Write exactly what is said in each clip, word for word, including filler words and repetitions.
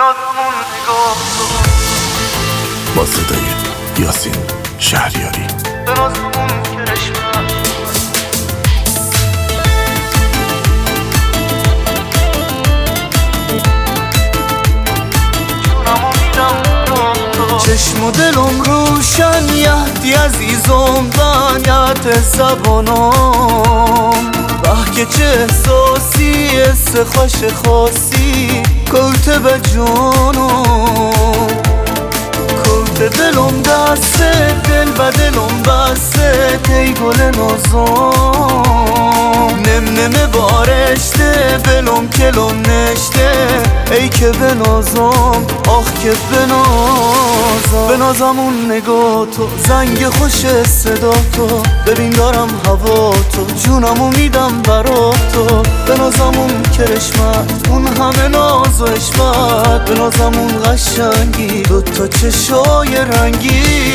نازمون نگاه با صدای یاسین شهریاری به نازمون کرشمه چشم و دلم روشن یهدی عزیزم بنیت زبانم به که چه احساسی حس خوش خاصی کوته به جانم کوته دلم دسته دل به دلم بسته تی گل نازم نم نم بارشته بلم کلم نشته ای که بنازم آخ که بنازم بنازم اون نگاه تو زنگ خوش صدا تو ببین دارم هوا تو جونمو میدم برا تو بنازم اون کرشمت اون همه ناز و عشقت بنازم اون قشنگی دوتا چشای رنگی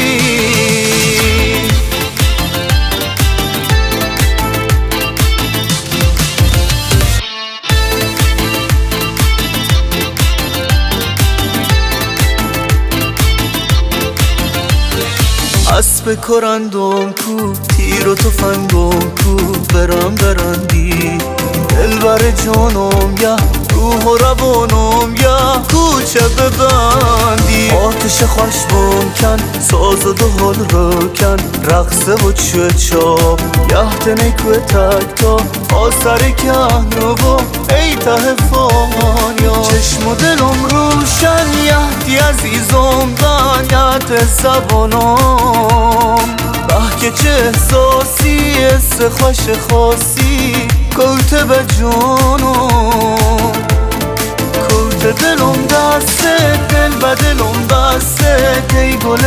اسب کرندم کو تیر و تفنگم کو برم برندی دل بر جانم یا روح و روانم یا کوچه ببندی آتش خشمم کن ساز و دو حال رو کن رقصه و چه چاپ یهد نیکو تک تا آسر کهن و ای ته فانیا چشم و دلم روشن یهدی عزیزم بنیت زبانم به که چه احساسی حس خوش خاصی کوته به جانم کوته دلم دسته دل به دلم بسته تی گل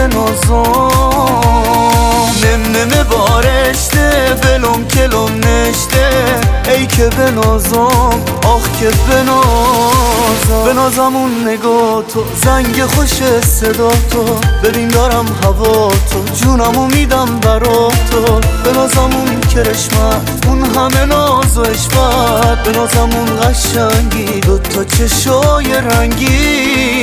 نازم نم نم بارشته بلم کلم نشته ای که بنازم آخ که بنازم بنازم اون نگاه تو زنگ خوش صدا تو ببین دارم هوا تو جونمو میدم برا تو بنازم اون کرشمت اون همه ناز و عشقت بنازم اون قشنگی دوتا چشای رنگی